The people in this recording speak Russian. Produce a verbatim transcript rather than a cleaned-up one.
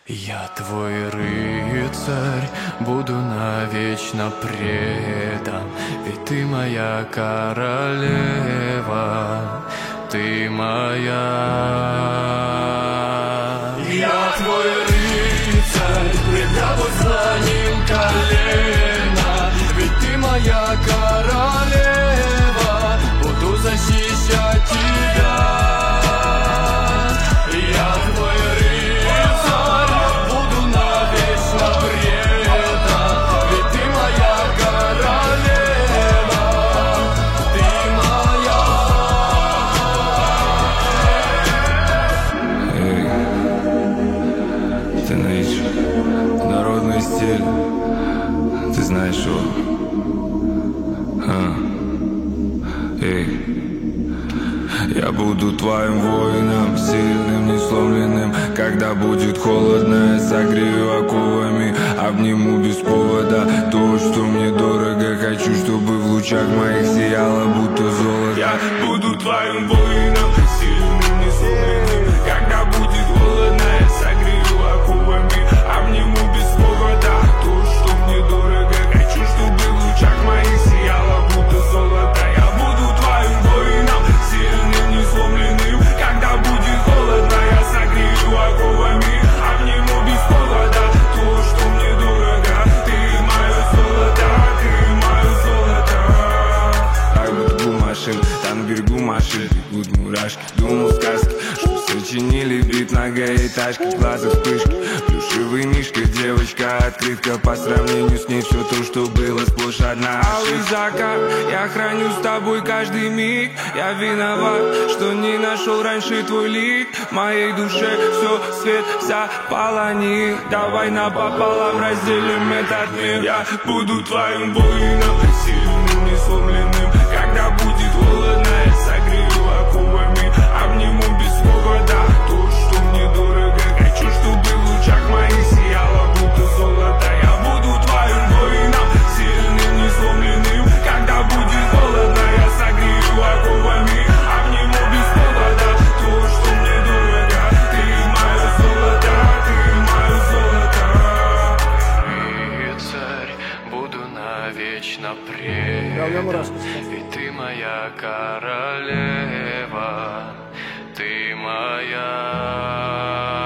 Я твой рыцарь, буду навечно предан, ведь ты моя королева, ты моя. Я твой рыцарь, предаду знанием колена, ведь ты моя королева, буду защищать тебя. Я твой рыцарь, буду навечно предан, ведь ты моя королева, ты моя. Эй, ты наищешь народный стиль, ты знаешь его. А. Эй, я буду твоим воином, сильным, несломленным. Когда будет холодно, я согрею оковами, обниму без повода то, что мне дорого. Хочу, чтобы в лучах моих сияло, будто золото. Я буду твоим воином, сильным, несломленным. Когда будет холодно, я согрею оковами, обниму без повода то, что мне дорого. Хочу, чтобы в лучах моих сияло, будто золото. Я буду твоим воином, сильным, несломленным. Когда будет холодно, я согрею оковами, обниму без повода то, что мне дорого. Ты мое золото, ты мое золото. Как будто машин, там на берегу машин бегут мурашки. Думал сказки, что сочинили бит многоэтажки, в глазах вспышки, плюшевый мишка, девочка, открытка. По сравнению с ней все то, что было, сплошь одна ошибка. Закат, я храню с тобой каждый миг. Я виноват, что не нашел раньше твой лик. В моей душе все, свет, вся полони. Давай напополам разделим этот мир. Я буду твоим воином, сильным, несломленным. Когда будет холодно, я согрею оковами, обниму без повода то, что мне дорого. Хочу, чтобы в лучах моих сияло, будто золото. Я буду твоим воином, сильным, несломленным. Когда будет холодно, я согрею оковами, обниму без повода то, что мне дорого. Ты мое золото, ты мое золото. Рыцарь, буду навечно предан, ведь ты моя королева, ты моя.